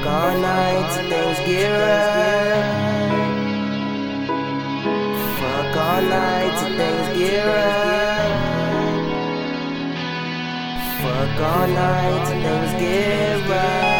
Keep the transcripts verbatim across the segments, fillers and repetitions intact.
Fuck all night till things get right. Fuck all night till things get right. Fuck all night till things get right.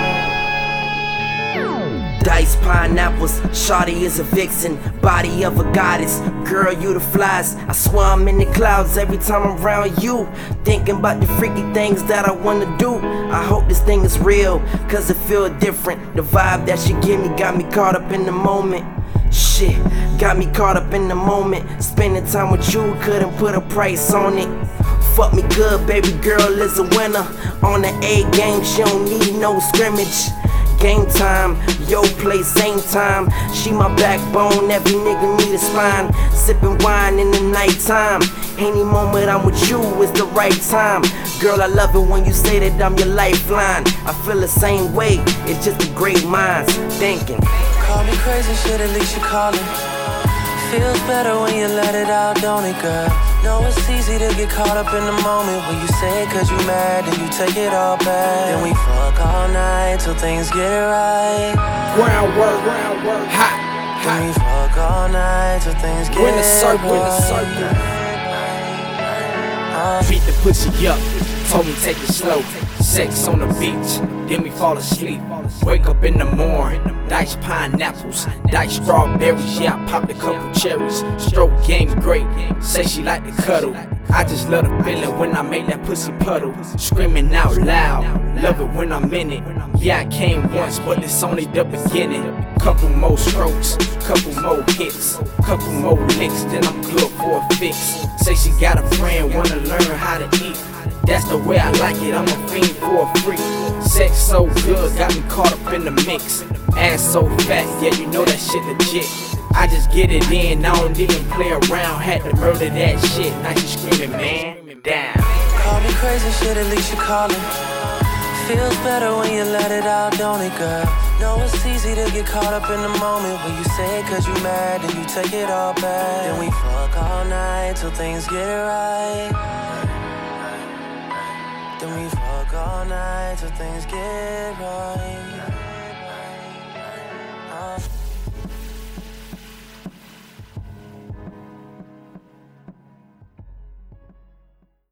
Dice pineapples, shawty is a vixen, body of a goddess, girl you the flies. I swear I'm in the clouds every time I'm around you, thinking about the freaky things that I wanna do. I hope this thing is real, cause it feel different. The vibe that she give me got me caught up in the moment. Shit, got me caught up in the moment. Spending time with you, couldn't put a price on it. Fuck me good, baby girl is a winner. On the A game, she don't need no scrimmage. Game time, yo play same time. She my backbone, every nigga need a spine. Sipping wine in the nighttime. Any moment I'm with you is the right time. Girl, I love it when you say that I'm your lifeline. I feel the same way, it's just the great minds thinking. Call me crazy, shit, at least you callin'. Feels better when you let it out, don't it, girl? Know it's easy to get caught up in the moment when you say it cause you mad, then you take it all back. Then we fuck all night till things get right. Groundwork, groundwork, hot, hot. Then we fuck all night till things get Win the circle, right. win the circle. Uh, Beat the pussy up, told me take it slow. Sex on the beach, then we fall asleep. Wake up in the morning, diced pineapples, diced strawberries. Yeah, I popped a couple cherries. Stroke game great, say she like to cuddle. I just love the feeling when I make that pussy puddle. Screaming out loud, love it when I'm in it. Yeah, I came once, but it's only the beginning. Couple more strokes, couple more hits, couple more licks, then I'm good for a fix. Say she got a friend, wanna learn how to eat. That's the way I like it, I'm a fiend for a freak. Sex so good, got me caught up in the mix. Ass so fat, yeah, you know that shit legit. I just get it in, I don't even play around. Had to murder that shit, now you screaming, man, down. Call me crazy, shit, at least you callin'. Feels better when you let it out, don't it, girl? Know it's easy to get caught up in the moment when you say it cause you mad, then you take it all back. Then we fuck all night till things get right. Then we fuck all night till things get right.